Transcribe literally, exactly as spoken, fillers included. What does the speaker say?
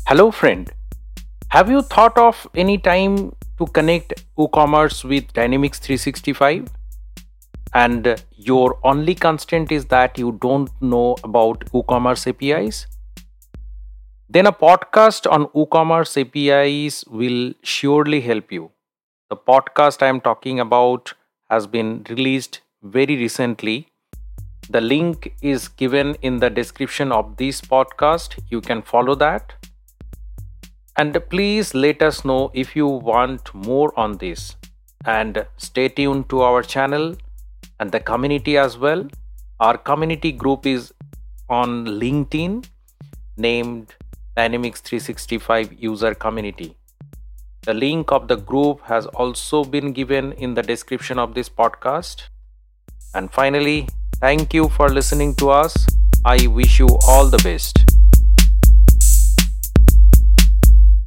Hello, friend. Have you thought of any time to connect WooCommerce with Dynamics three sixty-five? And your only constraint is that you don't know about WooCommerce A P Is? Then a podcast on WooCommerce A P Is will surely help you. The podcast I am talking about has been released very recently. The link is given in the description of this podcast. You can follow that. And please let us know if you want more on this. And stay tuned to our channel and the community as well. Our community group is on LinkedIn named Dynamics three sixty-five User Community. The link of the group has also been given in the description of this podcast. And finally, thank you for listening to us. I wish you all the best.